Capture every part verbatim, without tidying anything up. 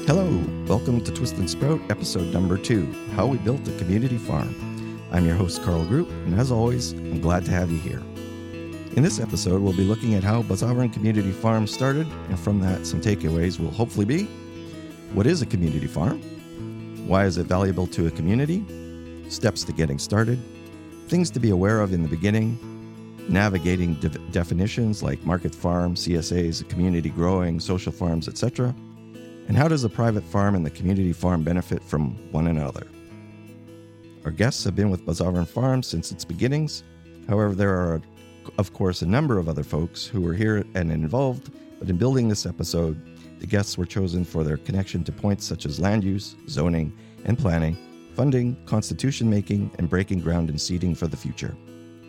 Hello, welcome to Twist and Sprout, episode number two, How We Built a Community Farm. I'm your host, Carl Group, and as always, I'm glad to have you here. In this episode, we'll be looking at how Buzzavern Community Farm started, and from that, some takeaways will hopefully be: what is a community farm? Why is it valuable to a community? Steps to getting started, things to be aware of in the beginning, navigating de- definitions like market farm, C S As, community growing, social farms, et cetera, and how does a private farm and the community farm benefit from one another? Our guests have been with Buzzavern Farms since its beginnings. However, there are, of course, a number of other folks who were here and involved, but in building this episode, the guests were chosen for their connection to points such as land use, zoning, and planning, funding, constitution making, and breaking ground and seeding for the future.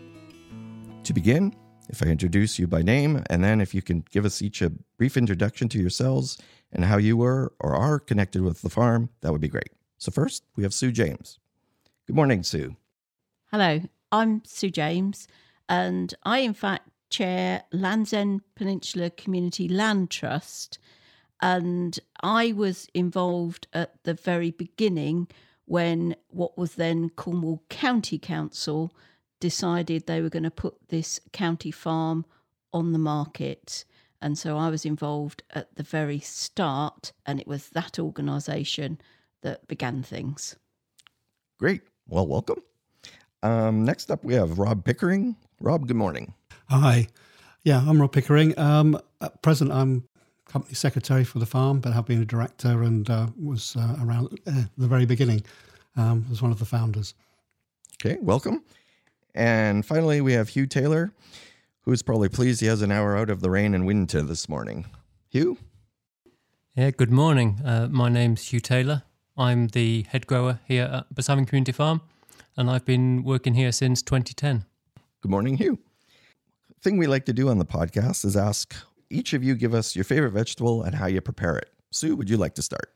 To begin, if I introduce you by name, and then if you can give us each a brief introduction to yourselves and how you were or are connected with the farm, that would be great. So first, we have Sue James. Good morning, Sue. Hello, I'm Sue James, and I, in fact, chair Land's End Peninsula Community Land Trust, and I was involved at the very beginning when what was then Cornwall County Council decided they were going to put this county farm on the market. And so I was involved at the very start, and it was that organisation that began things. Great. Well, welcome. Um, next up, we have Rob Pickering. Rob, good morning. Hi. Yeah, I'm Rob Pickering. Um, at present, I'm company secretary for the farm, but have been a director and uh, was uh, around uh, the very beginning. Um, was one of the founders. Okay, welcome. And finally, we have Hugh Taylor, who is probably pleased he has an hour out of the rain and wind to this morning. Hugh? Yeah, good morning. Uh, my name's Hugh Taylor. I'm the head grower here at Buzzavern Community Farm, and I've been working here since twenty ten. Good morning, Hugh. The thing we like to do on the podcast is ask each of you give us your favorite vegetable and how you prepare it. Sue, would you like to start?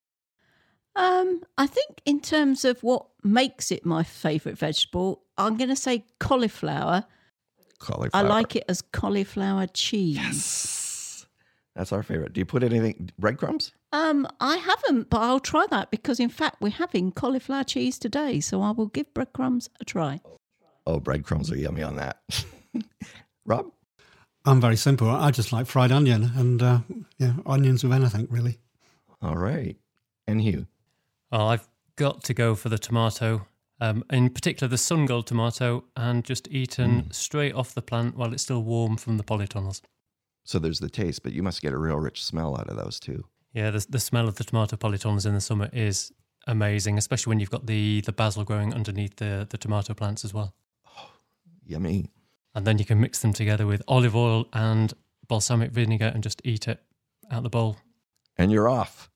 Um, I think in terms of what makes it my favourite vegetable, I'm going to say cauliflower. Cauliflower. I like it as cauliflower cheese. Yes. That's our favorite. Do you put anything, breadcrumbs? Um, I haven't, but I'll try that because, in fact, we're having cauliflower cheese today, so I will give breadcrumbs a try. Oh, breadcrumbs are yummy on that. Rob? I'm very simple. I just like fried onion and uh, yeah, onions with anything, really. All right. And Hugh? Oh, I've got to go for the tomato, um, in particular the sun gold tomato, and just eaten mm. straight off the plant while it's still warm from the polytunnels. So there's the taste, but you must get a real rich smell out of those too. Yeah, the, the smell of the tomato polytunnels in the summer is amazing, especially when you've got the, the basil growing underneath the, the tomato plants as well. Oh, yummy. And then you can mix them together with olive oil and balsamic vinegar and just eat it out the bowl. And you're off.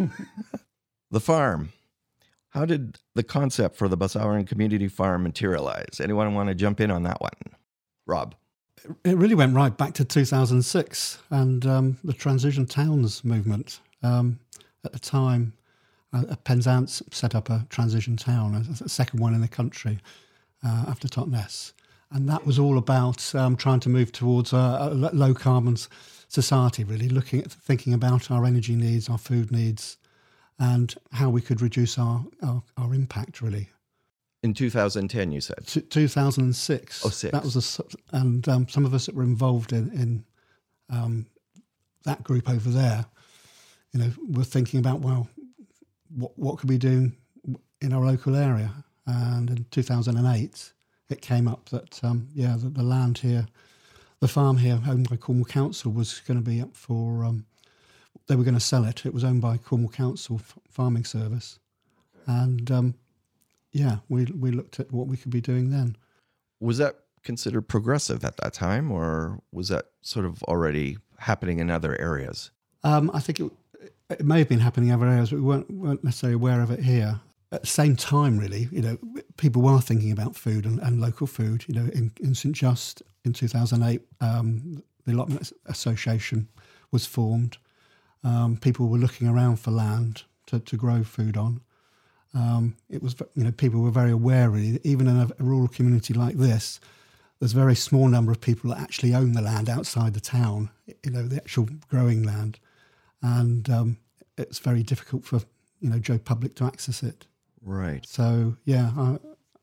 The farm. How did the concept for the Buzzavern Community Farm materialize? Anyone want to jump in on that one? Rob? It really went right back to two thousand six and um, the Transition Towns movement. Um, at the time, uh, Penzance set up a transition town, a, a second one in the country uh, after Totnes. And that was all about um, trying to move towards a, a low-carbon society, really, looking at thinking about our energy needs, our food needs, and how we could reduce our, our, our impact, really. In two thousand ten, you said? T- two thousand six. Oh, six. That was a, and um, some of us that were involved in, in um, that group over there, you know, were thinking about, well, what, what could we do in our local area? And in two thousand eight, it came up that, um, yeah, the, the land here, the farm here owned by Cornwall Council was going to be up for, um, they were going to sell it. It was owned by Cornwall Council Farming Service. And, um, yeah, we we looked at what we could be doing then. Was that considered progressive at that time, or was that sort of already happening in other areas? Um, I think it, it may have been happening in other areas, but we weren't, weren't necessarily aware of it here. At the same time, really, you know, people were thinking about food and, and local food. You know, in, in Saint Just in two thousand eight, um, the Allotment Association was formed. Um, people were looking around for land to, to grow food on. Um, it was, you know, people were very aware, really, even in a, a rural community like this, there's a very small number of people that actually own the land outside the town, you know, the actual growing land. And um, it's very difficult for, you know, Joe Public to access it. Right. So, yeah, I,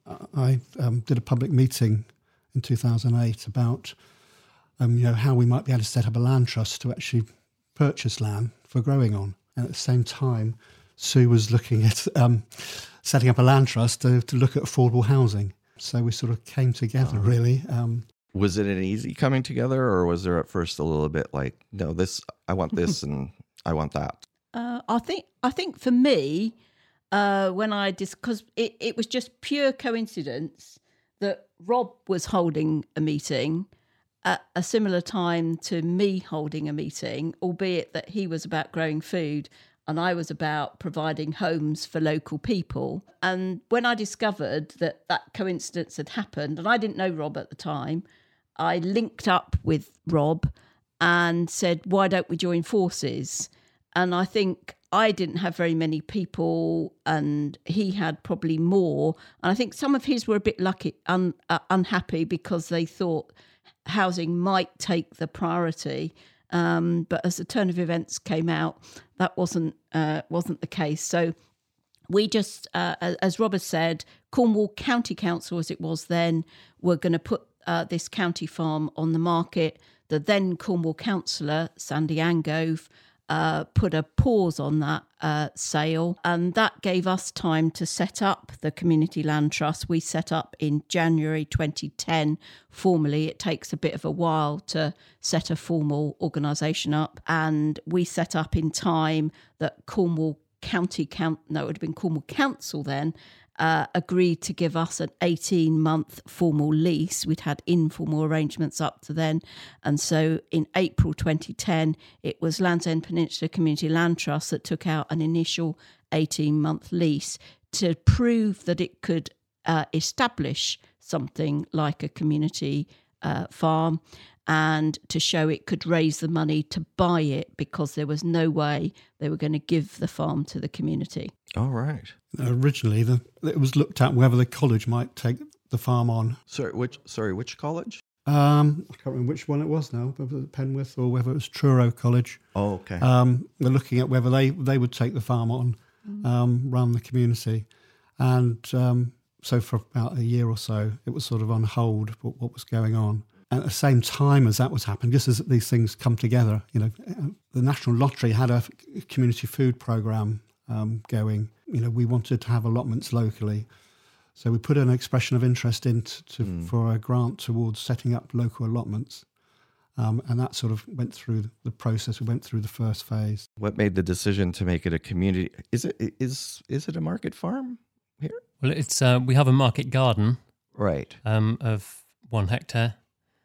I um, did a public meeting in two thousand eight about, um, you know, how we might be able to set up a land trust to actually purchase land for growing on. And at the same time, Sue was looking at um, setting up a land trust to, to look at affordable housing. So we sort of came together, Oh. really. Um, Was it an easy coming together, or was there at first a little bit like, no, this, I want this and I want that? Uh, I think I think for me, uh, when I dis because it, it was just pure coincidence that Rob was holding a meeting at a similar time to me holding a meeting, albeit that he was about growing food and I was about providing homes for local people. And when I discovered that that coincidence had happened, and I didn't know Rob at the time, I linked up with Rob and said, why don't we join forces? And I think I didn't have very many people and he had probably more. And I think some of his were a bit lucky, un, uh, unhappy because they thought housing might take the priority. Um, but as the turn of events came out, that wasn't uh, wasn't the case. So we just, uh, as Robert said, Cornwall County Council, as it was then, were going to put uh, this county farm on the market. The then Cornwall councillor, Sandy Angove, uh, put a pause on that uh, sale, and that gave us time to set up the Community Land Trust. We set up in January twenty ten formally. It takes a bit of a while to set a formal organisation up, and we set up in time that Cornwall County Count, no, it would have been Cornwall Council then, uh, agreed to give us an eighteen-month formal lease. We'd had informal arrangements up to then. And so in April twenty ten, it was Land's End Peninsula Community Land Trust that took out an initial eighteen-month lease to prove that it could uh, establish something like a community uh, farm, and to show it could raise the money to buy it, because there was no way they were going to give the farm to the community. All right. originally, the, it was looked at whether the college might take the farm on. Sorry, which sorry, which college? Um, I can't remember which one it was now, whether it was Penwith or whether it was Truro College. Oh, okay. Um, we're looking at whether they, they would take the farm on, um, run the community. And um, so for about a year or so, it was sort of on hold, what, what was going on. At the same time as that was happening, just as these things come together, you know, the National Lottery had a community food programme um, going. You know, we wanted to have allotments locally. So we put an expression of interest in to, to, mm. for a grant towards setting up local allotments. Um, and that sort of went through the process. We went through the first phase. What made the decision to make it a community? Is it is is it a market farm here? Well, it's uh, we have a market garden, right, um, of one hectare,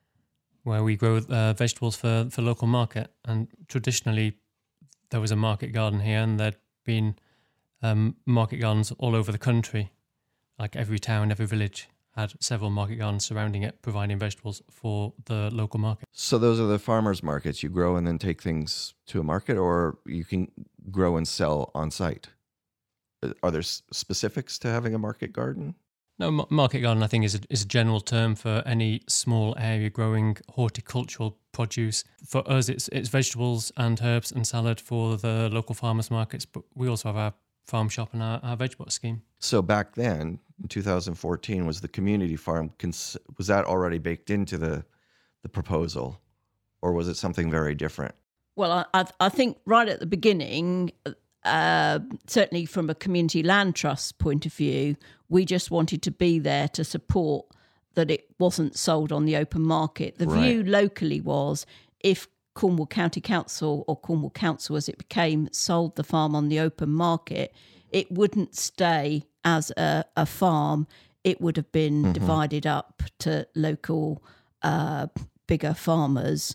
where we grow uh, vegetables for, for local market. And traditionally, there was a market garden here, and there'd been um, market gardens all over the country. Like every town, every village had several market gardens surrounding it, providing vegetables for the local market. So those are the farmers' markets. You grow and then take things to a market, or you can grow and sell on site. Are there specifics to having a market garden? No, market garden, I think, is a, is a general term for any small area growing horticultural produce. For us, it's it's vegetables and herbs and salad for the local farmers markets, but we also have our farm shop and our, our vegetable scheme. So back then, in two thousand fourteen, was the community farm, was that already baked into the the proposal, or was it something very different? Well, I, I think right at the beginning, uh, certainly from a community land trust point of view, we just wanted to be there to support that it wasn't sold on the open market. The Right. view locally was, if Cornwall County Council, or Cornwall Council as it became, sold the farm on the open market, it wouldn't stay as a, a farm. It would have been mm-hmm. divided up to local uh, bigger farmers.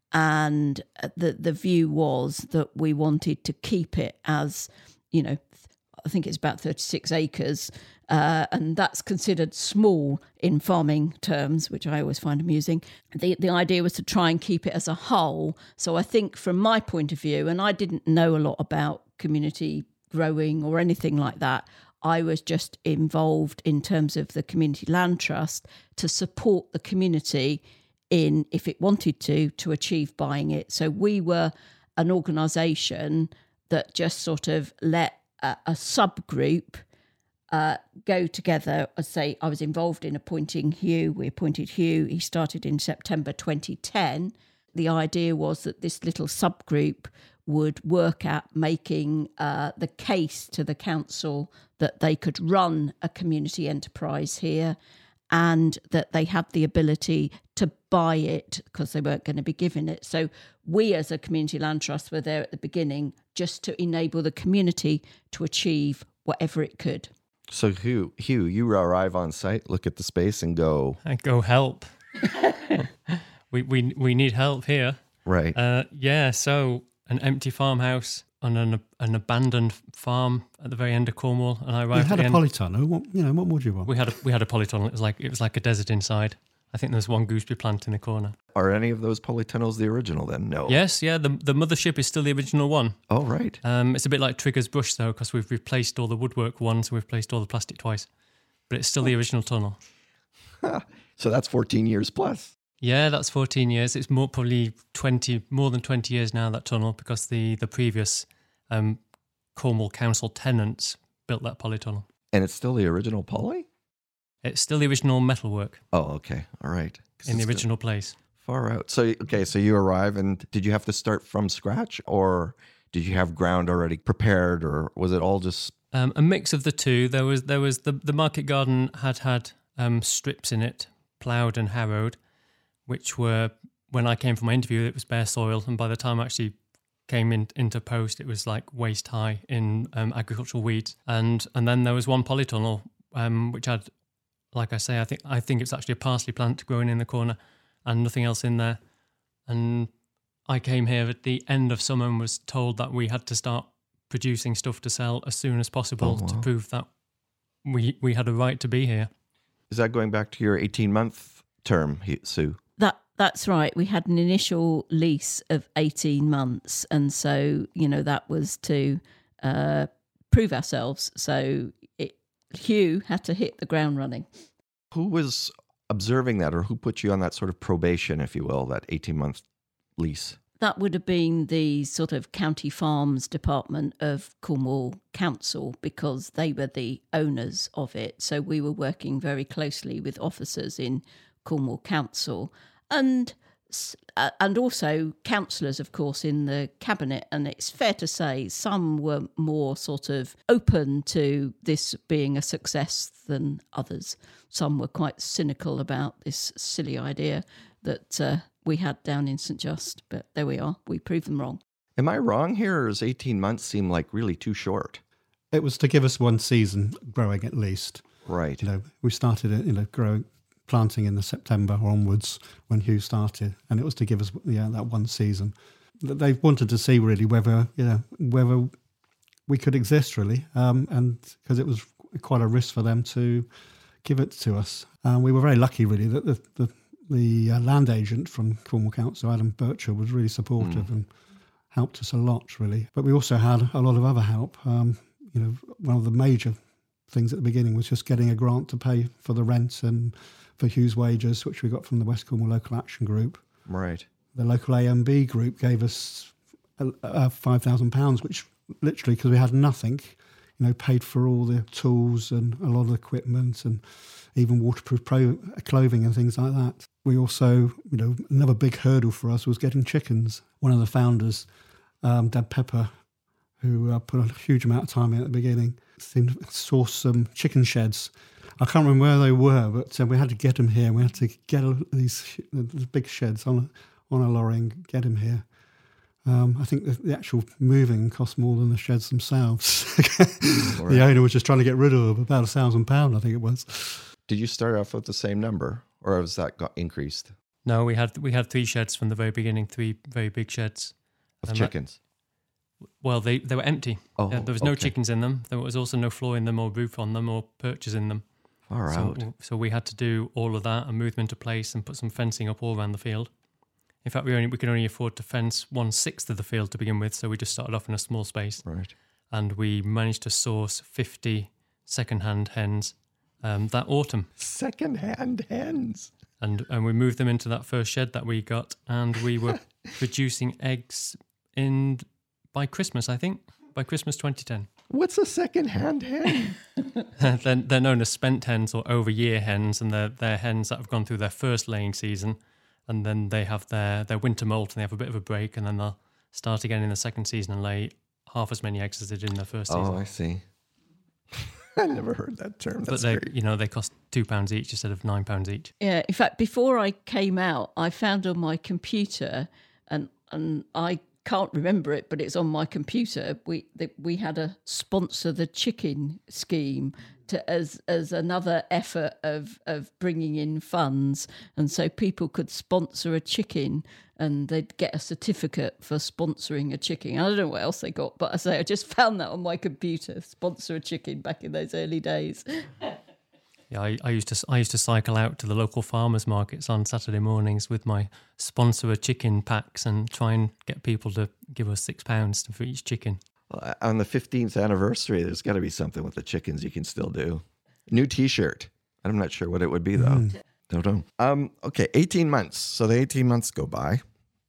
And the the view was that we wanted to keep it as, you know, I think it's about thirty-six acres, uh, and that's considered small in farming terms, which I always find amusing. The the idea was to try and keep it as a whole. So I think from my point of view, and I didn't know a lot about community growing or anything like that, I was just involved in terms of the Community Land Trust to support the community in, if it wanted to, to achieve buying it. So we were an organisation that just sort of let a, a subgroup uh, go together. I say I was involved in appointing Hugh. We appointed Hugh. He started in September twenty ten. The idea was that this little subgroup would work at making uh, the case to the council that they could run a community enterprise here, and that they had the ability to buy it because they weren't going to be given it. So we as a community land trust were there at the beginning just to enable the community to achieve whatever it could. So Hugh, Hugh, you arrive on site, look at the space and go... I go, help. we, we, we need help here. Right. Uh, yeah, so an empty farmhouse on an an abandoned farm at the very end of Cornwall, and I You arrived. had at a the end. polytunnel. What, you know, what more do you want? We had a we had a polytunnel. It was like it was like a desert inside. I think there's one gooseberry plant in the corner. Are any of those polytunnels the original then? No. Yes, yeah. The the mothership is still the original one. Oh, right. Um, it's a bit like Trigger's Brush though, because we've replaced all the woodwork once, we've replaced all the plastic twice, but it's still the original tunnel. So that's fourteen years plus. Yeah, that's fourteen years. It's more probably twenty, more than twenty years now, that tunnel, because the the previous um, Cornwall Council tenants built that polytunnel. And it's still the original poly? It's still the original metalwork Oh, okay. All right. 'Cause in the it's original place. Far out. So, okay, so you arrive, and did you have to start from scratch, or did you have ground already prepared, or was it all just... Um, a mix of the two. There was there was the the market garden had had um, strips in it, ploughed and harrowed, which were, when I came for my interview, it was bare soil, and by the time I actually came in, into post, it was like waist high in um, agricultural weeds. And and then there was one polytunnel um, which had, like I say, I think I think it's actually a parsley plant growing in the corner, and nothing else in there. And I came here at the end of summer and was told that we had to start producing stuff to sell as soon as possible Oh, wow. to prove that we we had a right to be here. Is that going back to your eighteen-month term, He- Sue? That that's right. We had an initial lease of eighteen months, and so you know that was to uh, prove ourselves. So it, Hugh had to hit the ground running. Who was observing that, or who put you on that sort of probation, if you will, that eighteen-month lease? That would have been the sort of county farms department of Cornwall Council, because they were the owners of it. So we were working very closely with officers in Cornwall Council, and uh, and also councillors, of course, in the cabinet. And it's fair to say some were more sort of open to this being a success than others. Some were quite cynical about this silly idea that uh, we had down in St Just, but there we are. We proved them wrong. Am I wrong here, or does eighteen months seem like really too short? It was to give us one season growing at least. Right. You know, we started it, you know, growing, planting in the September onwards when Hugh started, and it was to give us yeah that one season. They wanted to see really whether you know whether we could exist really, um, and because it was quite a risk for them to give it to us. Um, we were very lucky really that the the, the uh, land agent from Cornwall Council, Adam Bircher, was really supportive mm. and helped us a lot really. But we also had a lot of other help. Um, you know, one of the major things at the beginning was just getting a grant to pay for the rent and for Hugh's wages, which we got from the West Cornwall Local Action Group. Right. The local A M B group gave us uh, uh, five thousand pounds, which literally, because we had nothing, you know, paid for all the tools and a lot of equipment and even waterproof pro- clothing and things like that. We also, you know, another big hurdle for us was getting chickens. One of the founders, um, Deb Pepper, who uh, put a huge amount of time in at the beginning, seemed to source some chicken sheds. I can't remember where they were, but uh, we had to get them here. We had to get a, these, sh- these big sheds on a, on a lorry and get them here. Um, I think the, the actual moving cost more than the sheds themselves. Right. The owner was just trying to get rid of them, about a thousand pound, I think it was. Did you start off with the same number, or has that got increased No, we had we had three sheds from the very beginning, three very big sheds. of Um, chickens? Well, they, they were empty. Oh, Yeah, there was no okay. chickens in them. There was also no floor in them or roof on them or perches in them. Far So, out. so we had to do all of that and move them into place and put some fencing up all around the field. In fact, we only we could only afford to fence one sixth of the field to begin with, so we just started off in a small space, Right. and we managed to source fifty second-hand hens um, that autumn, Second-hand hens. and and we moved them into that first shed that we got, and we were producing eggs in by Christmas, I think. by Christmas twenty ten. What's a second-hand hen? they're, they're known as spent hens or over-year hens, and they're, they're hens that have gone through their first laying season, and then they have their, their winter molt, and they have a bit of a break, and then they'll start again in the second season and lay half as many eggs as they did in their first season. Oh, I see. I never heard that term. That's but they, great. you know, they cost two pounds each instead of nine pounds each. Yeah, in fact, before I came out, I found on my computer, and and I can't remember it, but it's on my computer. We that we had a sponsor the chicken scheme to as as another effort of of bringing in funds, and so people could sponsor a chicken, and they'd get a certificate for sponsoring a chicken. I don't know what else they got, but I say I just found that on my computer. Sponsor a chicken back in those early days. Yeah, I, I used to I used to cycle out to the local farmers markets on Saturday mornings with my sponsor a chicken packs and try and get people to give us six pounds for each chicken. Well, on the fifteenth anniversary, there's got to be something with the chickens you can still do. New T-shirt. I'm not sure what it would be, though. Mm. Don't know. Um, okay, eighteen months. So the eighteen months go by,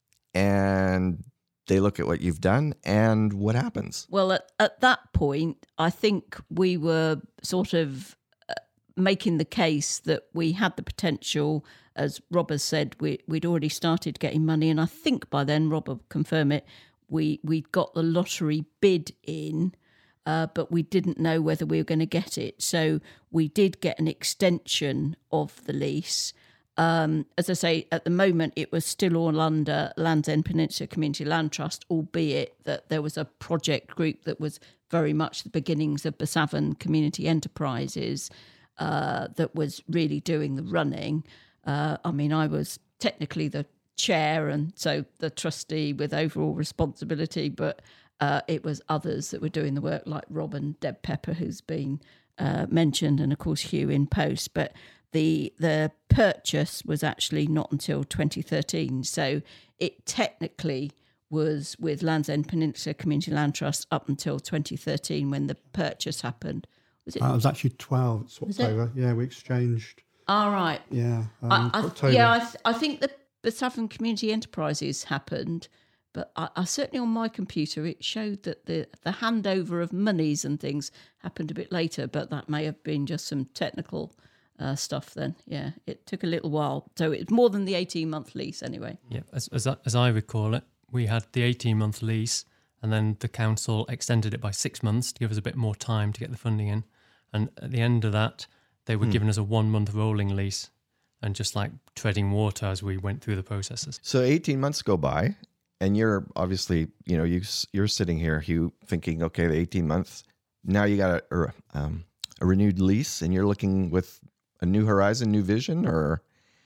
and they look at what you've done, and what happens? Well, at, at that point, I think we were sort of making the case that we had the potential. As Rob has said, we, we'd already started getting money, and I think by then, Rob will confirm it, we, we'd got the lottery bid in, uh, but we didn't know whether we were going to get it. So we did get an extension of the lease. Um, as I say, at the moment, it was still all under Land's End Peninsula Community Land Trust, albeit that there was a project group that was very much the beginnings of Besaven Community Enterprises, Uh, that was really doing the running. Uh, I mean, I was technically the chair and so the trustee with overall responsibility, but uh, it was others that were doing the work, like Rob and Deb Pepper, who's been uh, mentioned, and of course Hugh in post. But the the purchase was actually not until twenty thirteen, so it technically was with Land's End Peninsula Community Land Trust up until twenty thirteen when the purchase happened. Was it? Uh, it was actually twelve. It swapped Was it? over. Yeah, we exchanged. All right. Yeah, um, I, I, October. yeah, I, th- I think the Besaven Community Enterprises happened, but I, I certainly on my computer it showed that the the handover of monies and things happened a bit later, but that may have been just some technical uh, stuff. Then, yeah, it took a little while, so it's more than the eighteen month lease anyway. Yeah, as as I, as I recall it, we had the eighteen month lease, and then the council extended it by six months to give us a bit more time to get the funding in. And at the end of that, they were hmm. giving us a one-month rolling lease, and just like treading water as we went through the processes. So eighteen months go by, and you're obviously, you know, you, you're sitting here, Hugh, thinking, okay, the eighteen months, now you got a, um, a renewed lease, and you're looking with a new horizon, new vision, or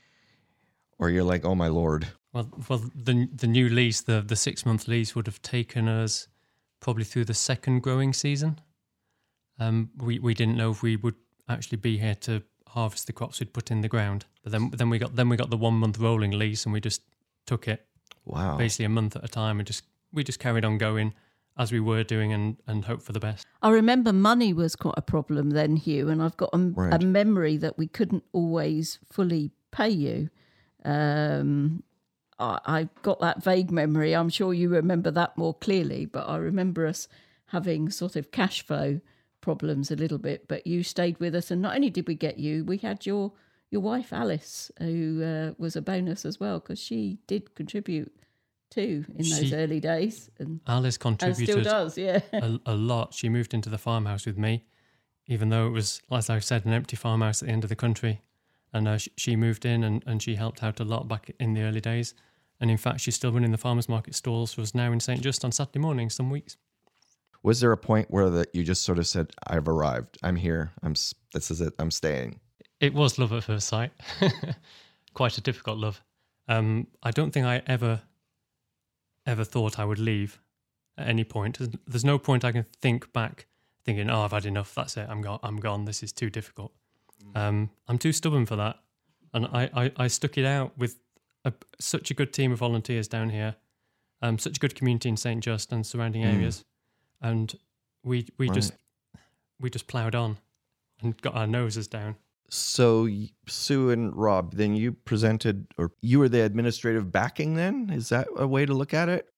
or you're like, oh, my Lord. Well, well, the the new lease, the, the six-month lease would have taken us probably through the second growing season. Um, we, we didn't know if we would actually be here to harvest the crops we'd put in the ground. But then then we got then we got the one month rolling lease, and we just took it. Wow. Basically a month at a time, and just we just carried on going as we were doing, and, and hoped for the best. I remember money was quite a problem then, Hugh, and I've got a, right. a memory that we couldn't always fully pay you. Um, I, I've got that vague memory. I'm sure you remember that more clearly, but I remember us having sort of cash flow problems a little bit, but you stayed with us, and not only did we get you, we had your your wife Alice, who uh, was a bonus as well, because she did contribute too in those she, early days, and Alice contributed and still does, yeah, a, a lot. She moved into the farmhouse with me, even though it was, as I said, an empty farmhouse at the end of the country, and uh, she, she moved in and, and she helped out a lot back in the early days, and in fact she's still running the farmers market stalls for us now in Saint Just on Saturday mornings some weeks. Was there a point where that you just sort of said, I've arrived, I'm here, I'm this is it, I'm staying? It was love at first sight. Quite a difficult love. Um, I don't think I ever, ever thought I would leave at any point. There's no point I can think back thinking, oh, I've had enough, that's it, I'm, go- I'm gone, this is too difficult. Um, I'm too stubborn for that. And I, I, I stuck it out with a, such a good team of volunteers down here, um, such a good community in Saint Just and surrounding mm. areas. And we we right. just we just ploughed on and got our noses down. So Sue and Rob, then you presented, or you were the administrative backing then? Is that a way to look at it?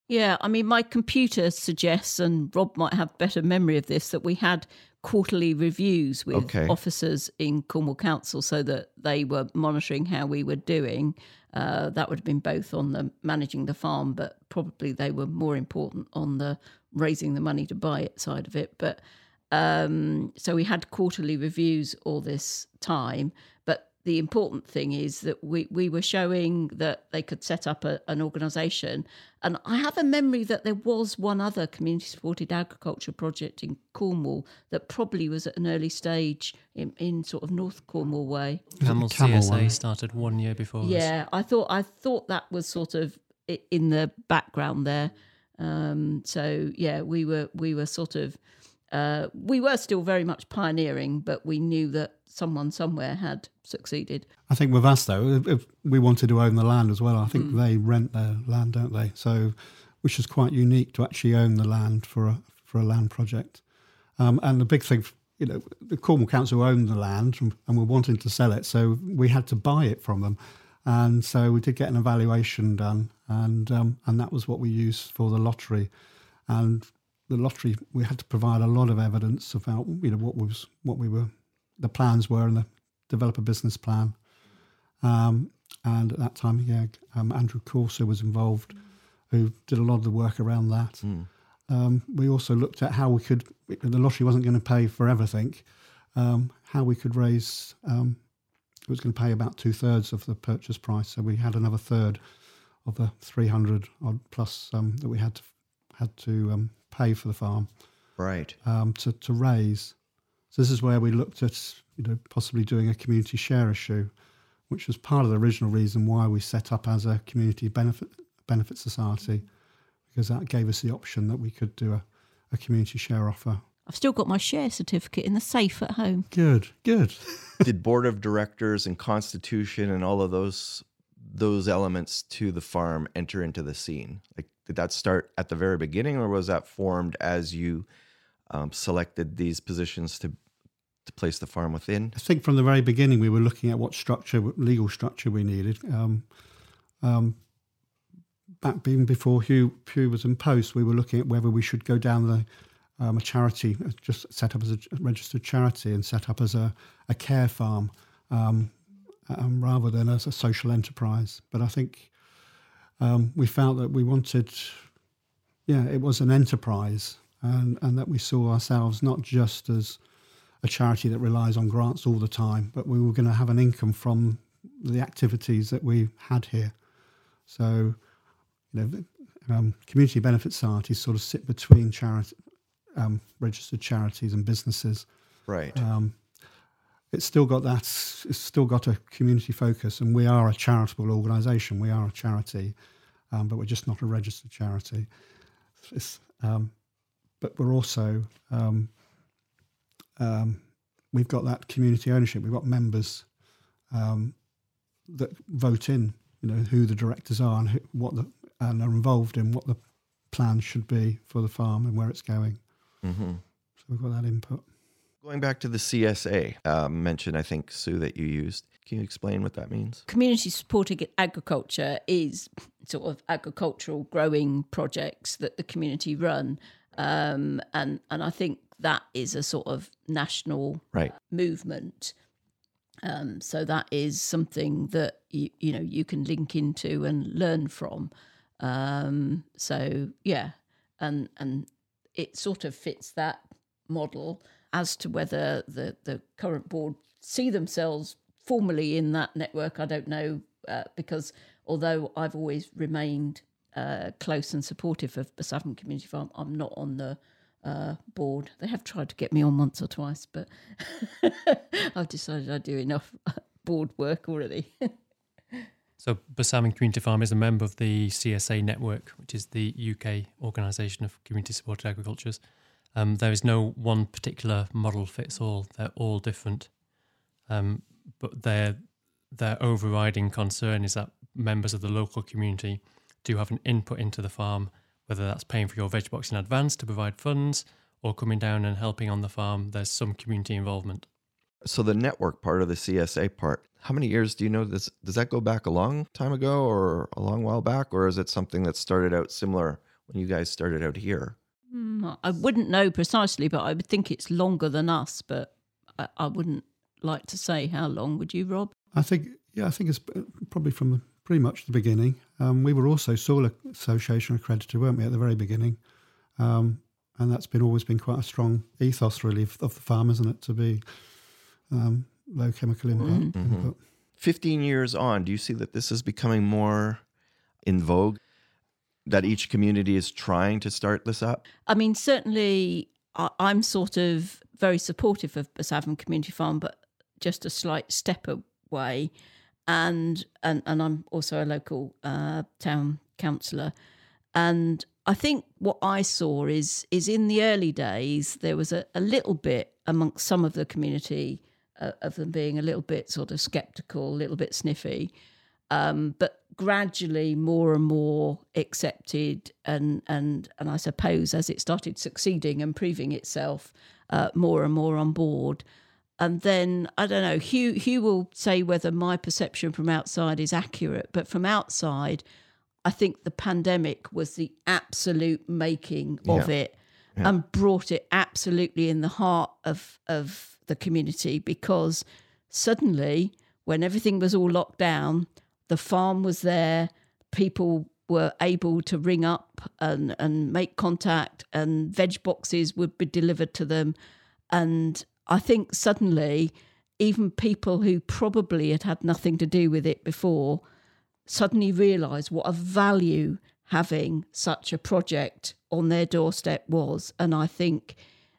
Yeah, I mean, my computer suggests, and Rob might have better memory of this, that we had quarterly reviews with Okay. officers in Cornwall Council so that they were monitoring how we were doing. Uh, that would have been both on the managing the farm, but probably they were more important on the raising the money to buy it side of it. But um, so we had quarterly reviews all this time. But the important thing is that we, we were showing that they could set up a, an organisation. And I have a memory that there was one other community-supported agriculture project in Cornwall that probably was at an early stage in, in sort of North Cornwall way. Camel C Camel S A one? started one year before us. Yeah, I thought I thought that was sort of i- in the background there. Um, so yeah, we were we were sort of uh, we were still very much pioneering, but we knew that someone somewhere had succeeded. I think with us though, if, if we wanted to own the land as well. I think mm. they rent their land, don't they? So, which is quite unique to actually own the land for a for a land project. Um, and the big thing, you know, the Cornwall Council owned the land and, and were wanting to sell it, so we had to buy it from them. And so we did get an evaluation done, and um, and that was what we used for the lottery. And the lottery, we had to provide a lot of evidence about, you know, what was what we were, the plans were, and the develop a business plan. Um, and at that time, yeah, um, Andrew Corso was involved, who did a lot of the work around that. Mm. Um, we also looked at how we could, the lottery wasn't going to pay for everything, um, how we could raise, um, it was going to pay about two thirds of the purchase price. So we had another third of the three hundred odd plus um, that we had to, had to um, pay for the farm. Right. Um, to, to raise. So this is where we looked at, you know, possibly doing a community share issue, which was part of the original reason why we set up as a community benefit benefit society, because that gave us the option that we could do a, a community share offer. I've still got my share certificate in the safe at home. Good, good. Did board of directors and constitution and all of those those elements to the farm enter into the scene? Like, did that start at the very beginning, or was that formed as you um, selected these positions to to place the farm within? I think from the very beginning we were looking at what structure, what legal structure we needed. Um, um, back even before Hugh, Hugh was in post, we were looking at whether we should go down the um, a charity, just set up as a registered charity and set up as a, a care farm um, um, rather than as a social enterprise. But I think um, we felt that we wanted, yeah, it was an enterprise, and, and that we saw ourselves not just as a charity that relies on grants all the time, but we were going to have an income from the activities that we had here. So, you know, um, community benefit societies sort of sit between charity, um, registered charities and businesses. Right. Um, it's still got that. It's still got a community focus, and we are a charitable organisation. We are a charity, um, but we're just not a registered charity. It's, um, but we're also um, Um, we've got that community ownership. We've got members um, that vote in, you know, who the directors are and who, what the and are involved in what the plan should be for the farm and where it's going. Mm-hmm. So we've got that input. Going back to the C S A, uh, mentioned, I think, Sue, that you used. Can you explain what that means? Community supported agriculture is sort of agricultural growing projects that the community run. Um, and, and I think that is a sort of national right. movement. Um, so that is something that, you, you know, you can link into and learn from. Um, so, yeah, and and it sort of fits that model. As to whether the, the current board see themselves formally in that network, I don't know, uh, because although I've always remained uh, close and supportive of Besaven Community Farm, I'm not on the uh, board. They have tried to get me on once or twice, but I've decided I do enough board work already. So Besaven Community Farm is a member of the C S A network, which is the U K organisation of community supported agricultures. Um, there is no one particular model fits all. They're all different. Um, but their their overriding concern is that members of the local community do have an input into the farm, whether that's paying for your veg box in advance to provide funds or coming down and helping on the farm. There's some community involvement. So the network part of the C S A part, how many years do you know this? Does that go back a long time ago or a long while back? Or is it something that started out similar when you guys started out here? Mm, I wouldn't know precisely, but I would think it's longer than us, but I, I wouldn't like to say how long. Would you, Rob? I think, yeah, I think it's probably from pretty much the beginning. Um, we were also Soil Association accredited, weren't we, at the very beginning? Um, and that's been always been quite a strong ethos, really, of, of the farm, isn't it, to be um, low chemical impact. Mm-hmm. input. fifteen years on, do you see that this is becoming more in vogue, that each community is trying to start this up? I mean, certainly I, I'm sort of very supportive of Besaven Community Farm, but just a slight step away. And and, and I'm also a local uh, town councillor. And I think what I saw is is in the early days, there was a, a little bit amongst some of the community uh, of them being a little bit sort of sceptical, a little bit sniffy. Um, but gradually more and more accepted, and and and I suppose as it started succeeding and proving itself, uh, more and more on board. And then, I don't know, Hugh, Hugh will say whether my perception from outside is accurate, but from outside, I think the pandemic was the absolute making of Yeah. it Yeah. and brought it absolutely in the heart of, of the community, because suddenly, when everything was all locked down, the farm was there, people were able to ring up and, and make contact, and veg boxes would be delivered to them. And I think suddenly, even people who probably had had nothing to do with it before suddenly realised what a value having such a project on their doorstep was. And I think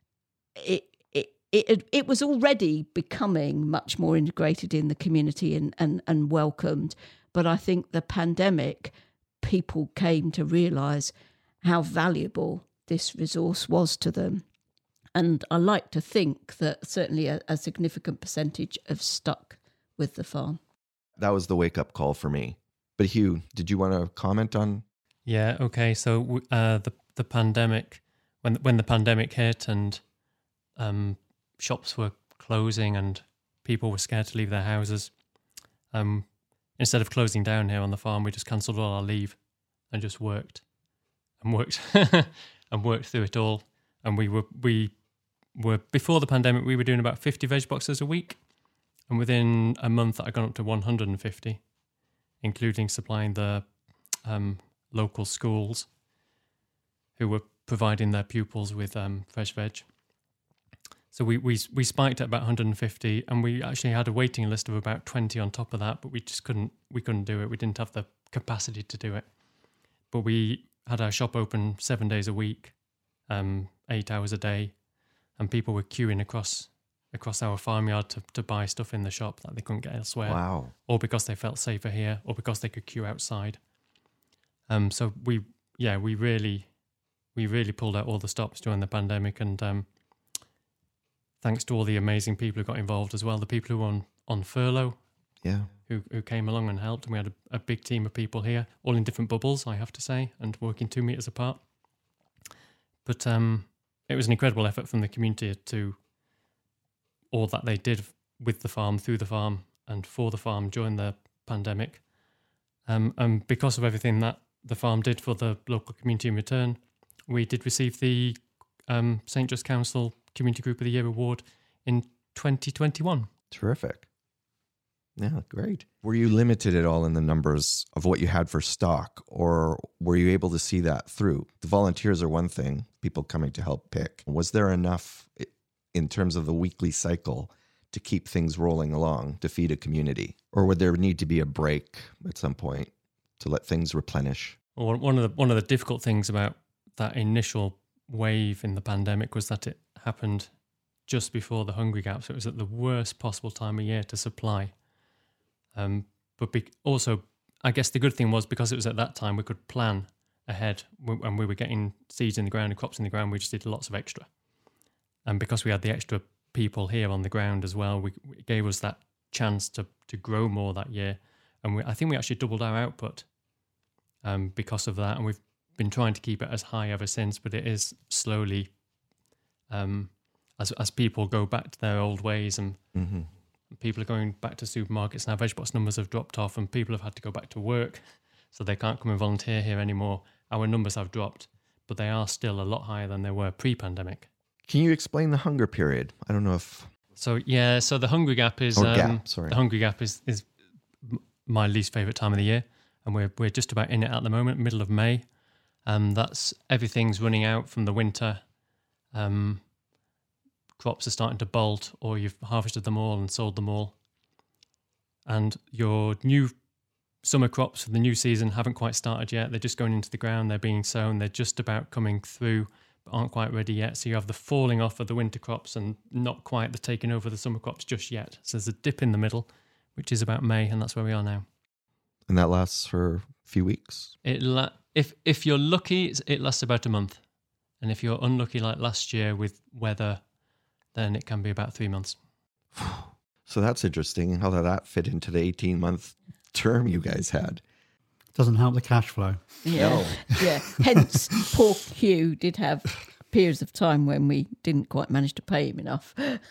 it it it, it was already becoming much more integrated in the community and, and, and welcomed. But I think the pandemic, people came to realise how valuable this resource was to them. And I like to think that certainly a, a significant percentage have stuck with the farm. That was the wake-up call for me. But Hugh, did you want to comment on? Yeah, okay. So uh, the the pandemic, when when the pandemic hit and um, shops were closing and people were scared to leave their houses, um, instead of closing down here on the farm, we just cancelled all our leave and just worked and worked and worked through it all. And we were we were before the pandemic, we were doing about fifty veg boxes a week, and within a month, I got up to one hundred fifty, including supplying the um, local schools who were providing their pupils with um, fresh veg. So we, we we spiked at about one hundred fifty, and we actually had a waiting list of about twenty on top of that, but we just couldn't we couldn't do it. We didn't have the capacity to do it. But we had our shop open seven days a week, um, eight hours a day, and people were queuing across across our farmyard to, to buy stuff in the shop that they couldn't get elsewhere. Wow. Or because they felt safer here, or because they could queue outside. Um, so we, yeah, we really, we really pulled out all the stops during the pandemic, and um, thanks to all the amazing people who got involved as well, the people who were on, on furlough, Yeah. who who came along and helped, and we had a, a big team of people here, all in different bubbles, I have to say, and working two meters apart. But um, it was an incredible effort from the community to all that they did with the farm, through the farm, and for the farm during the pandemic. Um, and because of everything that the farm did for the local community in return, we did receive the um, Saint Just Council Community Group of the Year award in twenty twenty-one. Terrific. Yeah, great. Were you limited at all in the numbers of what you had for stock, or were you able to see that through? The volunteers are one thing, people coming to help pick. Was there enough in terms of the weekly cycle to keep things rolling along, to feed a community? Or would there need to be a break at some point to let things replenish? Well, one of the one of the difficult things about that initial wave in the pandemic was that it happened just before the Hungry Gap, so it was at the worst possible time of year to supply. Um, but be- also, I guess the good thing was, because it was at that time, we could plan ahead. When we were getting seeds in the ground and crops in the ground, we just did lots of extra. And because we had the extra people here on the ground as well, we, it gave us that chance to to grow more that year. And we, I think we actually doubled our output um, because of that. And we've been trying to keep it as high ever since, but it is slowly, um, as as people go back to their old ways, and Mm-hmm. people are going back to supermarkets, and our veg box numbers have dropped off, and people have had to go back to work, so they can't come and volunteer here anymore. Our numbers have dropped. but they are still a lot higher than they were pre-pandemic. Can you explain the hunger period? I don't know if... So yeah, so the Hungry Gap is Or um, gap, sorry. the Hungry Gap is is my least favourite time of the year, and we're we're just about in it at the moment, middle of May, and that's everything's running out from the winter. Um, crops are starting to bolt, or you've harvested them all and sold them all, and your new summer crops for the new season haven't quite started yet. They're just going into the ground. They're being sown. They're just about coming through, but aren't quite ready yet. So you have the falling off of the winter crops and not quite the taking over the summer crops just yet. So there's a dip in the middle, which is about May, and that's where we are now. And that lasts for a few weeks? It la- if if you're lucky, it's- it lasts about a month, and if you're unlucky, like last year with weather, then it can be about three months. So that's interesting. How did that fit into the eighteen-month term you guys had? Doesn't help the cash flow. Yeah, No. yeah. Hence, poor Hugh did have periods of time when we didn't quite manage to pay him enough.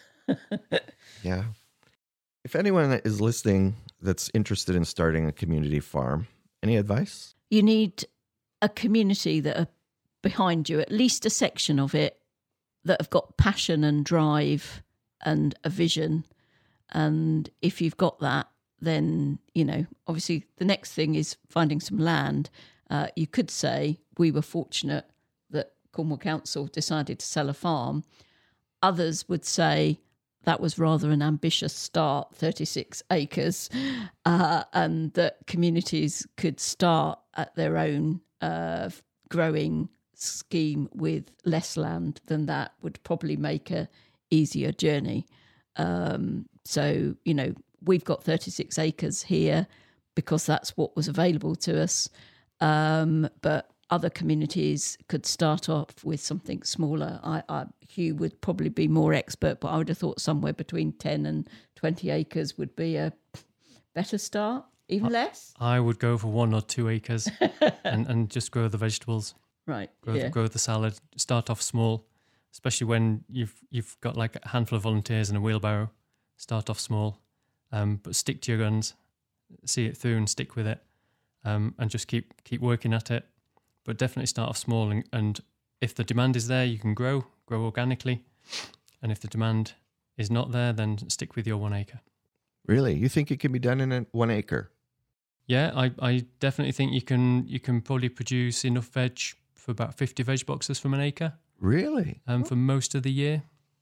Yeah. If anyone is listening that's interested in starting a community farm, any advice? You need a community that are behind you, at least a section of it, that have got passion and drive and a vision. And if you've got that, then, you know, obviously the next thing is finding some land. Uh, you could say we were fortunate that Cornwall Council decided to sell a farm. Others would say that was rather an ambitious start, thirty-six acres, uh, and that communities could start at their own uh, growing scheme with less land than that would probably make a easier journey. Um, so, you know, we've got thirty-six acres here because that's what was available to us. Um, but other communities could start off with something smaller. I, I, Hugh would probably be more expert, but I would have thought somewhere between ten and twenty acres would be a better start, even less. I would go for one or two acres and, and just grow the vegetables, Right, grow, yeah. grow the salad, start off small, especially when you've you've got like a handful of volunteers and a wheelbarrow. Start off small, um, but stick to your guns, see it through and stick with it, um, and just keep keep working at it. But definitely start off small, and, and if the demand is there, you can grow, grow organically. And if the demand is not there, then stick with your one acre. Really? You think it can be done in a, one acre? Yeah, I, I definitely think you can you can probably produce enough veg for about fifty veg boxes from an acre. Really? Um, for most of the year.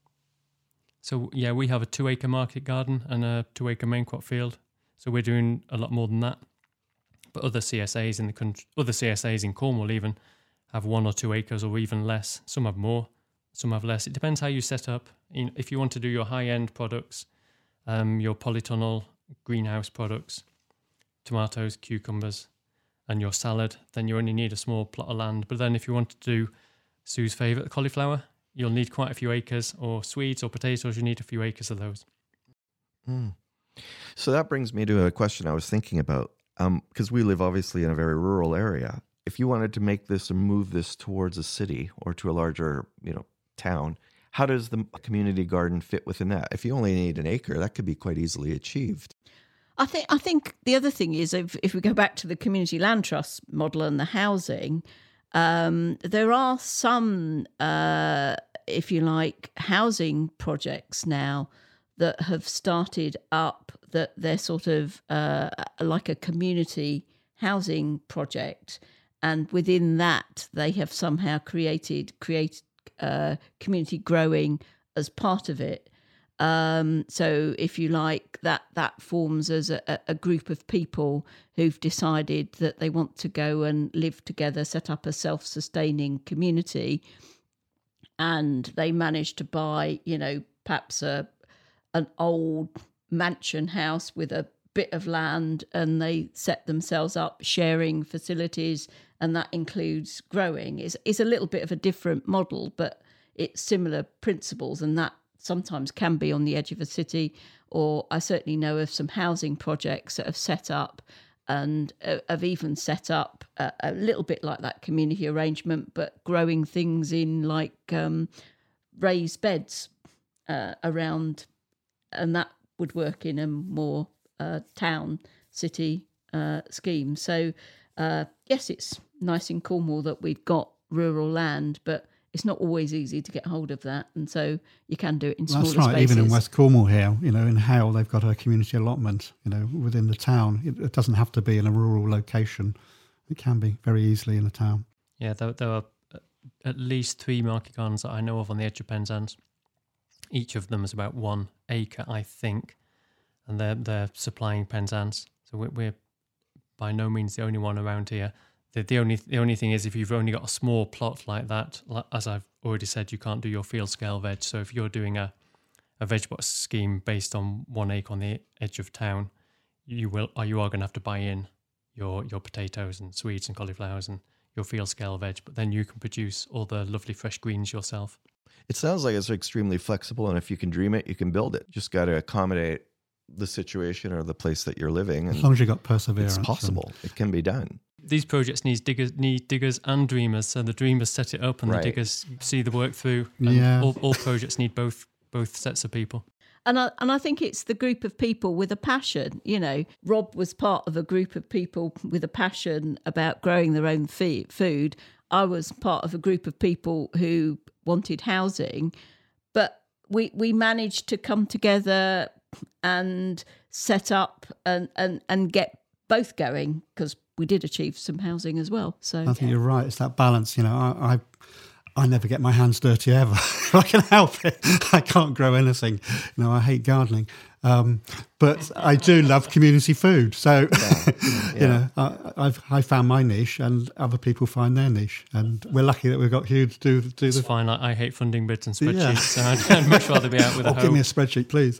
So yeah, we have a two acre market garden and a two acre main crop field. So we're doing a lot more than that. But other C S As in the country, other C S As in Cornwall even have one or two acres or even less. Some have more, some have less. It depends how you set up. You know, if you want to do your high end products, um, your polytunnel greenhouse products, tomatoes, cucumbers, and your salad, then you only need a small plot of land. But then if you want to do Sue's favourite, cauliflower, you'll need quite a few acres, or sweets or potatoes, you need a few acres of those. Mm. So that brings me to a question I was thinking about. Because um, we live obviously in a very rural area. If you wanted to make this or move this towards a city or to a larger, you know, town, how does the community garden fit within that? If you only need an acre, that could be quite easily achieved. I think I think the other thing is if, if we go back to the community land trust model and the housing, um, there are some, uh, if you like, housing projects now that have started up that they're sort of uh, like a community housing project, and within that they have somehow created create uh, community growing as part of it. Um, so if you like, that that forms as a, a group of people who've decided that they want to go and live together, set up a self-sustaining community, and they manage to buy, you know, perhaps a an old mansion house with a bit of land, and they set themselves up sharing facilities, and that includes growing. It's, it's a little bit of a different model, but it's similar principles, and that sometimes can be on the edge of a city. Or I certainly know of some housing projects that have set up and uh, have even set up a, a little bit like that community arrangement, but growing things in like um, raised beds uh, around, and that would work in a more uh, town city uh, scheme. So uh, yes, it's nice in Cornwall that we've got rural land, but it's not always easy to get hold of that, and so you can do it in smaller That's right. spaces. Even in West Cornwall here, you know, in Hale, they've got a community allotment, you know, within the town. It, it doesn't have to be in a rural location. It can be very easily in a town. Yeah, there, there are at least three market gardens that I know of on the edge of Penzance. Each of them is about one acre, I think, and they're they're supplying Penzance. So we're, we're by no means the only one around here. The, the only the only thing is, if you've only got a small plot like that, like, as I've already said, you can't do your field scale veg. So if you're doing a a veg box scheme based on one acre on the edge of town, you will or you are going to have to buy in your your potatoes and sweets and cauliflowers and your field scale veg. But then you can produce all the lovely fresh greens yourself. It sounds like it's extremely flexible, and if you can dream it, you can build it. Just got to accommodate the situation or the place that you're living. And as long as you've got perseverance. It's possible. And it can be done. These projects need diggers, need diggers and dreamers. So the dreamers set it up, and Right. the diggers see the work through. And Yeah. all, all projects need both both sets of people. And I, and I think it's the group of people with a passion. You know, Rob was part of a group of people with a passion about growing their own fee- food. I was part of a group of people who wanted housing, but we we managed to come together and set up and, and, and get both going, because we did achieve some housing as well. So I think you're right. It's that balance. You know, I, I I never get my hands dirty ever. If I can help it, I can't grow anything. You know, I hate gardening, um, but I do love community food. So, Yeah. you know, I, I've I found my niche, and other people find their niche, and we're lucky that we've got Hugh to do do It's the. fine. I, I hate funding bids and spreadsheets, Yeah. so I'd, I'd much rather be out with a Oh, hoe. give me a spreadsheet, please.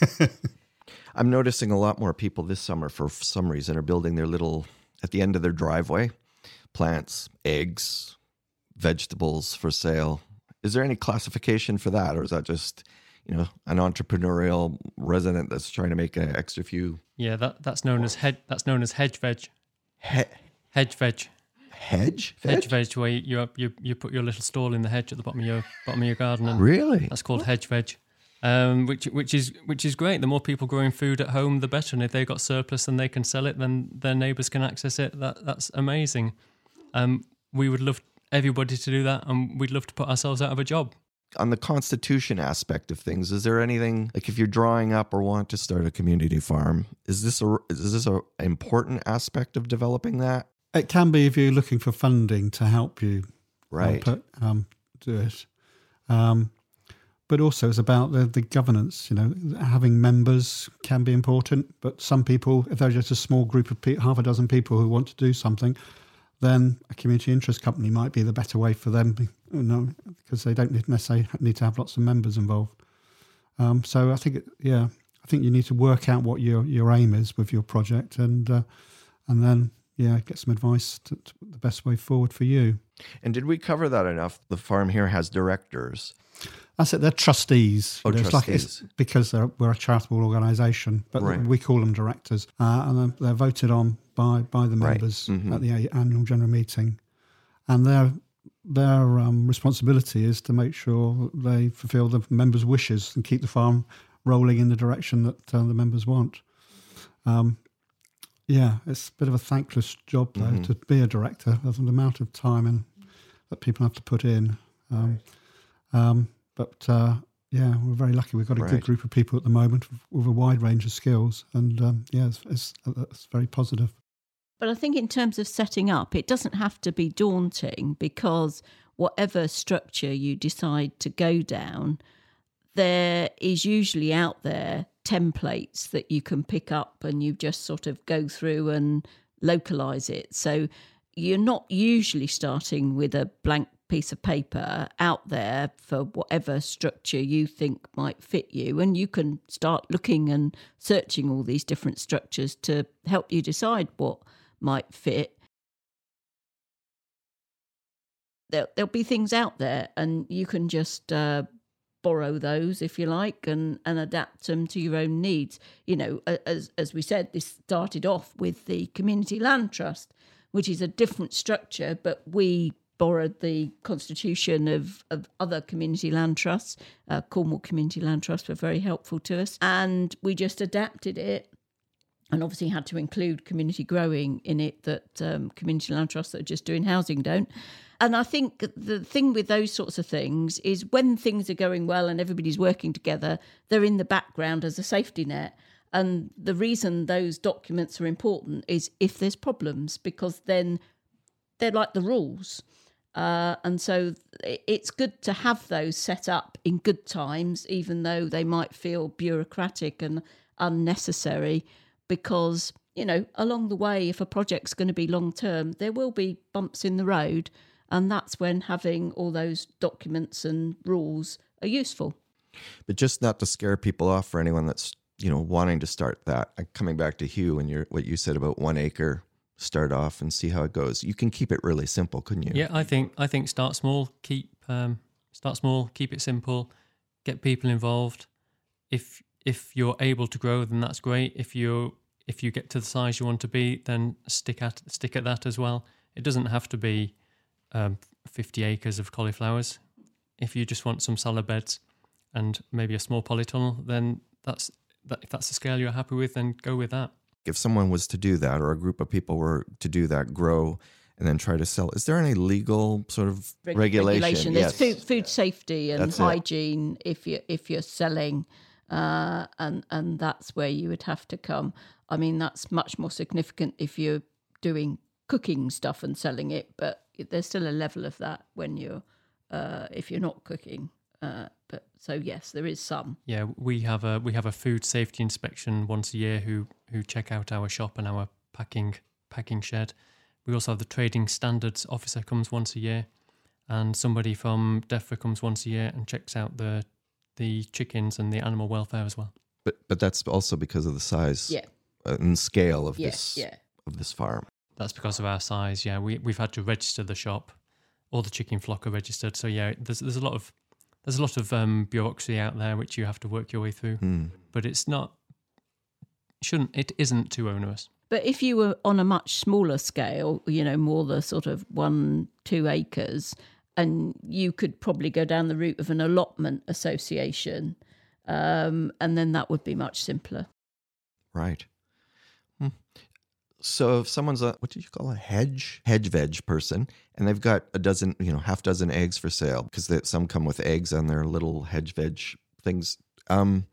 I'm noticing a lot more people this summer, for some reason, are building their little, at the end of their driveway, plants, eggs, vegetables for sale. Is there any classification for that, or is that just, you know, an entrepreneurial resident that's trying to make an extra few? Yeah, that, that's known as hedge. That's known as hedge veg. He- Hedge veg. hedge? Hedge veg, where you you you put your little stall in the hedge at the bottom of your bottom of your garden, and Really? that's called hedge veg. Um, which which is which is great. The more people growing food at home, the better. And if they've got surplus and they can sell it, then their neighbours can access it. That that's amazing. Um, we would love everybody to do that, and we'd love to put ourselves out of a job. On the constitution aspect of things, is there anything, like if you're drawing up or want to start a community farm, is this a is this a important aspect of developing that? It can be if you're looking for funding to help you Right. um, put, um, do it. Um, but also it's about the, the governance. You know, having members can be important, but some people, if they're just a small group of pe- half a dozen people who want to do something, then a community interest company might be the better way for them, you know, because they don't necessarily need to have lots of members involved. Um, so I think, it, yeah, I think you need to work out what your, your aim is with your project, and uh, and then yeah, get some advice to, to the best way forward for you. And did we cover that enough? The farm here has directors. That's it. They're trustees. Oh, You know, it's like trustees. it's because they're, we're a charitable organisation, but Right. we call them directors, uh, and they're, they're voted on by by the Right. members Mhm. at the a- annual general meeting, and their their um, responsibility is to make sure they fulfil the members' wishes and keep the farm rolling in the direction that uh, the members want. Um, yeah, it's a bit of a thankless job though Mhm. to be a director. There's an amount of time and that people have to put in. Um, um, but uh, yeah, we're very lucky. We've got a Right. good group of people at the moment with, with a wide range of skills, and um, yeah, it's, it's, it's very positive. But I think in terms of setting up, it doesn't have to be daunting, because whatever structure you decide to go down, there is usually out there templates that you can pick up and you just sort of go through and localize it. So you're not usually starting with a blank piece of paper out there for whatever structure you think might fit you, and you can start looking and searching all these different structures to help you decide what might fit. There, there'll be things out there, and you can just uh, borrow those if you like, and, and adapt them to your own needs. You know, as as we said, this started off with the Community Land Trust, which is a different structure, but we borrowed the constitution of, of other community land trusts. Uh, Cornwall Community Land Trust were very helpful to us, and we just adapted it. And obviously had to include community growing in it, that um, community land trusts that are just doing housing don't. And I think the thing with those sorts of things is when things are going well and everybody's working together, they're in the background as a safety net. And the reason those documents are important is if there's problems, because then they're like the rules. Uh, and so it's good to have those set up in good times, even though they might feel bureaucratic and unnecessary, because, you know, along the way, if a project's going to be long term, there will be bumps in the road. And that's when having all those documents and rules are useful. But just not to scare people off for anyone that's, you know, wanting to start that. Coming back to Hugh and your what you said about one acre, start off and see how it goes. You can keep it really simple, couldn't you? Yeah, I think I think start small, keep um, start small, keep it simple, get people involved. If if you're able to grow, then that's great. If you if you get to the size you want to be, then stick at stick at that as well. It doesn't have to be um, fifty acres of cauliflowers. If you just want some salad beds and maybe a small polytunnel, then that's that. If that's the scale you're happy with, then go with that. If someone was to do that, or a group of people were to do that, grow and then try to sell, is there any legal sort of Reg- regulation? regulation? Yes. There's food, food safety and That's it. hygiene if you if you're selling, uh, and and that's where you would have to come. I mean, that's much more significant if you're doing cooking stuff and selling it, but there's still a level of that when you're uh, if you're not cooking. Uh, but so yes, there is some. Yeah, we have a we have a food safety inspection once a year who who check out our shop and our packing packing shed. We also have the trading standards officer comes once a year, and somebody from DEFRA comes once a year and checks out the the chickens and the animal welfare as well. But but that's also because of the size Yeah. and scale of Yeah, this yeah. of this farm. That's because of our size. Yeah, we we've had to register the shop. All the chicken flock are registered. So yeah, there's there's a lot of There's a lot of um, bureaucracy out there which you have to work your way through, Hmm. but it's not, shouldn't, it isn't too onerous. But if you were on a much smaller scale, you know, more the sort of one, two acres, and you could probably go down the route of an allotment association, um, and then that would be much simpler. Right. Hmm. So if someone's a, what do you call a hedge? Hedge veg person, and they've got a dozen, you know, half dozen eggs for sale, because they, some come with eggs on their little hedge veg things. Um,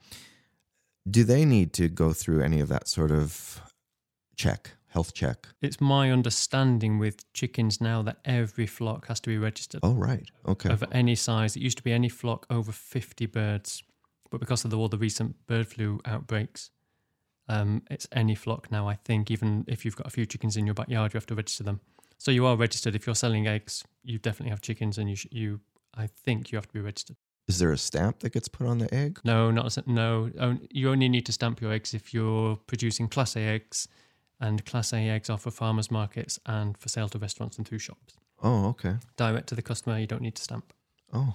do they need to go through any of that sort of check, health check? It's my understanding with chickens now that every flock has to be registered. Oh, right. Okay. Of any size. It used to be any flock over fifty birds, but because of the, all the recent bird flu outbreaks, Um, it's any flock now, I think. Even if you've got a few chickens in your backyard, you have to register them. So you are registered. If you're selling eggs, you definitely have chickens, and you, sh- you I think you have to be registered. Is there a stamp that gets put on the egg? No, not a, no. On- You only need to stamp your eggs if you're producing Class A eggs, and Class A eggs are for farmers markets and for sale to restaurants and through shops. Oh, okay. Direct to the customer, you don't need to stamp. Oh.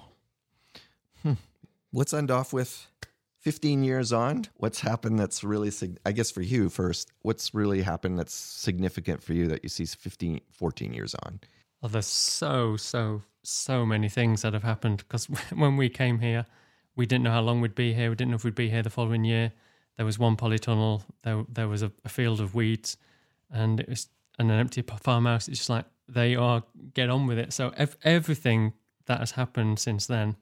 Hmm. Let's end off with fifteen years on. What's happened that's really, sig- I guess for you first, what's really happened that's significant for you that you see fifteen, fourteen years on? Oh, there's so, so, so many things that have happened, because when we came here, we didn't know how long we'd be here. We didn't know if we'd be here the following year. There was one polytunnel. There, there was a, a field of weeds, and it was and an empty farmhouse. It's just like, they are, get on with it. So ev- everything that has happened since then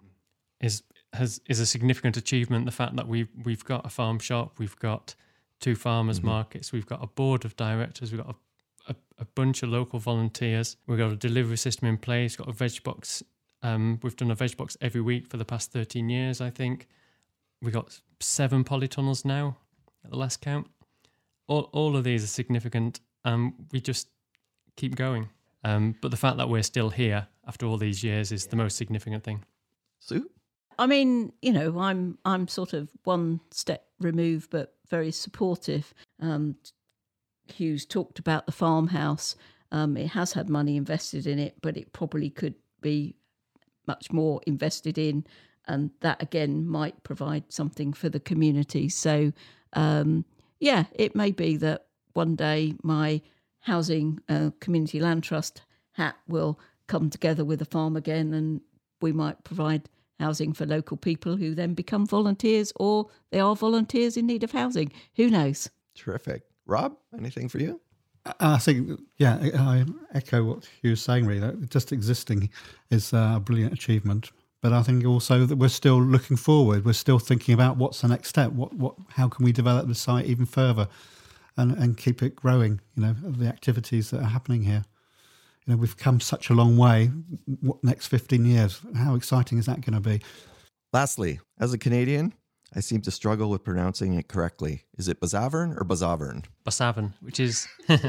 is has is a significant achievement. The fact that we've we've got a farm shop, we've got two farmers Mm-hmm. markets, we've got a board of directors, we've got a, a, a bunch of local volunteers, we've got a delivery system in place, got a veg box. Um, we've done a veg box every week for the past thirteen years, I think. We got seven polytunnels now at the last count. All all of these are significant, and we just keep going. Um, but the fact that we're still here after all these years is the most significant thing. Sue? I mean, you know, I'm I'm sort of one step removed, but very supportive. Um, Hugh's talked about the farmhouse. Um, it has had money invested in it, but it probably could be much more invested in, and that again might provide something for the community. So, um, yeah, it may be that one day my housing uh, community land trust hat will come together with a farm again, and we might provide housing for local people who then become volunteers, or they are volunteers in need of housing. Who knows? Terrific. Rob, anything for you? I think, yeah, I echo what you were saying, really. That just existing is a brilliant achievement. But I think also that we're still looking forward. We're still thinking about what's the next step. What, what, how can we develop the site even further, and, and keep it growing? You know, the activities that are happening here. You know, we've come such a long way. What next fifteen years? How exciting is that going to be? Lastly, as a Canadian, I seem to struggle with pronouncing it correctly. Is it Basavern or Basavern? Basavern, which is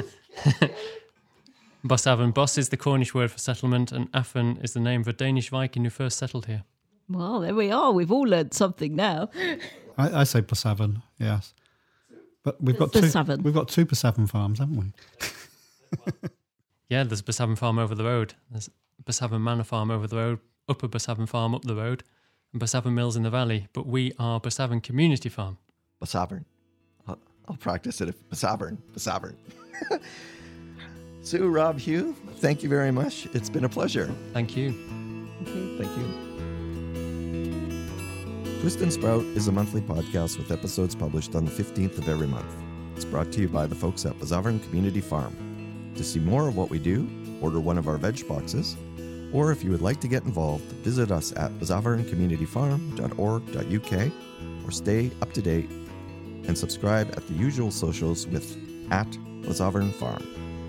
Basavern. Bos is the Cornish word for settlement, and Afan is the name of a Danish Viking who first settled here. Well, there we are. We've all learned something now. I, I say Basavern, yes. But we've got Basavern. two. We've got two Basavern farms, haven't we? Yeah, there's Basavern Farm over the road. There's Basavern Manor Farm over the road. Upper Basavern Farm up the road. And Basavern Mills in the valley. But we are Basavern Community Farm. Basavern. I'll, I'll practice it. If Basavern. Basavern. Sue, Rob, Hugh, thank you very much. It's been a pleasure. Thank you. Okay. Thank you. Twist and Sprout is a monthly podcast with episodes published on the fifteenth of every month. It's brought to you by the folks at Basavern Community Farm. To see more of what we do, order one of our veg boxes, or if you would like to get involved, visit us at basavern community farm dot org dot U K or stay up to date and subscribe at the usual socials with at Basavern Farm.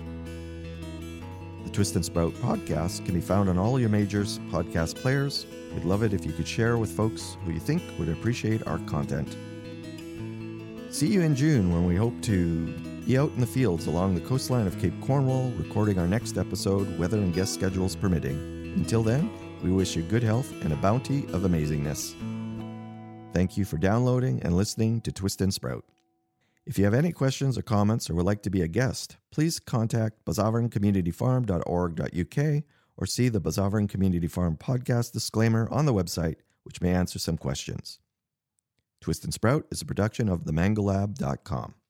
The Twist and Sprout podcast can be found on all your major podcast players. We'd love it if you could share with folks who you think would appreciate our content. See you in June when we hope to be out in the fields along the coastline of Cape Cornwall recording our next episode, weather and guest schedules permitting. Until then, we wish you good health and a bounty of amazingness. Thank you for downloading and listening to Twist and Sprout. If you have any questions or comments or would like to be a guest, please contact basavern community farm dot org dot U K or see the Basavern Community Farm podcast disclaimer on the website, which may answer some questions. Twist and Sprout is a production of the mango lab dot com.